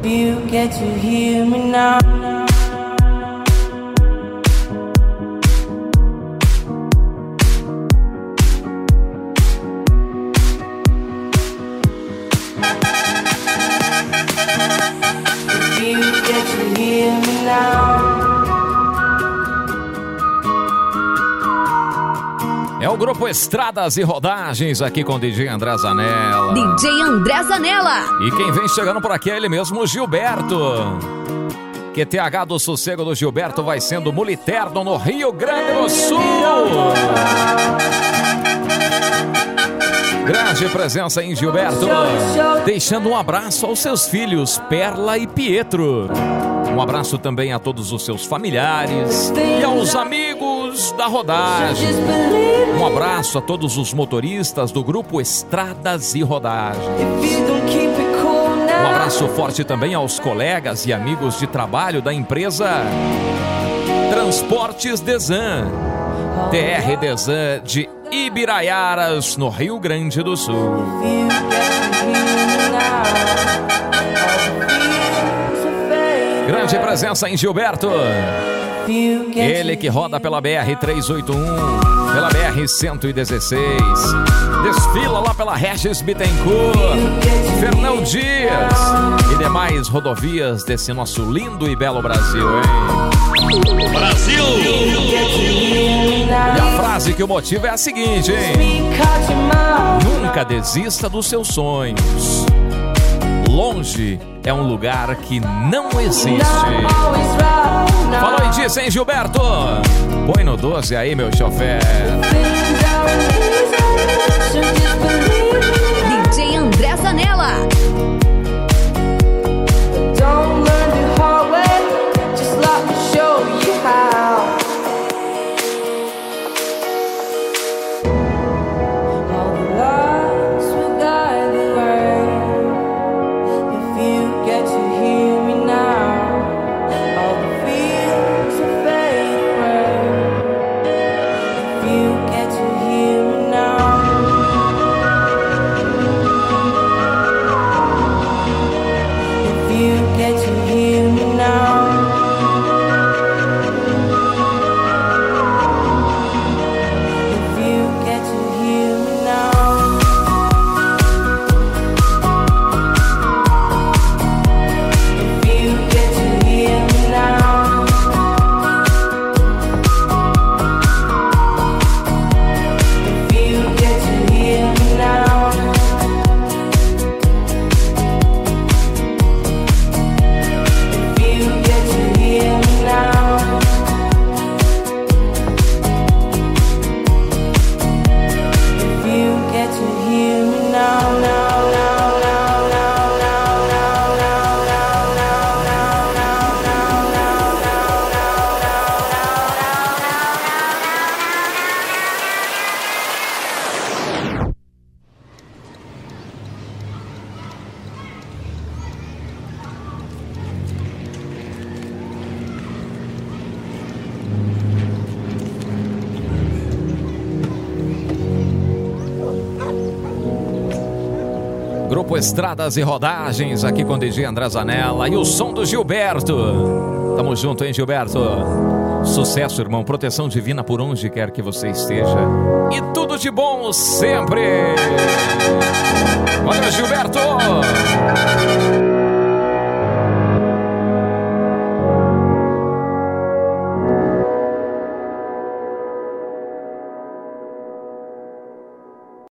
You get to hear me now. You get to hear me now. É o grupo Estradas e Rodagens aqui com o DJ André Zanella. DJ André Zanella. E quem vem chegando por aqui é ele mesmo, Gilberto. QTH do Sossego do Gilberto vai sendo Muliterno no Rio Grande do Sul. Grande presença em Gilberto. Deixando um abraço aos seus filhos, Perla e Pietro. Um abraço também a todos os seus familiares e aos amigos da rodagem. Um abraço a todos os motoristas do grupo Estradas e Rodagens. Um abraço forte também aos colegas e amigos de trabalho da empresa Transportes Desan, TR Desan de Ibiraiaras, no Rio Grande do Sul. Grande presença em Gilberto. Ele que roda pela BR-381, pela BR-116, desfila lá pela Regis Bittencourt, Fernão Dias e demais rodovias desse nosso lindo e belo Brasil, hein? Brasil! E a frase que o motiva é a seguinte, hein? Nunca desista dos seus sonhos. Longe é um lugar que não existe. Falou e disse, hein, Gilberto? Põe no 12 aí, meu chofer. DJ André Zanella. Don't learn the hard way, just let me show you how. All the lights will guide the way. If you get to hear me now, all the fears will fade away. If you get to hear me now. If you get to hear me now. If you get to hear me now. If you get to hear me now. If you get to hear me now. If you get to hear me now. If you get to hear me now, now, now, now, now, now, now, now, now, now, now, now, now, now, Grupo Estradas e Rodagens aqui com o DJ André Zanella e o som do Gilberto. Tamo junto, hein, Gilberto? Sucesso, irmão. Proteção divina por onde quer que você esteja. E tudo de bom sempre. Valeu, Gilberto.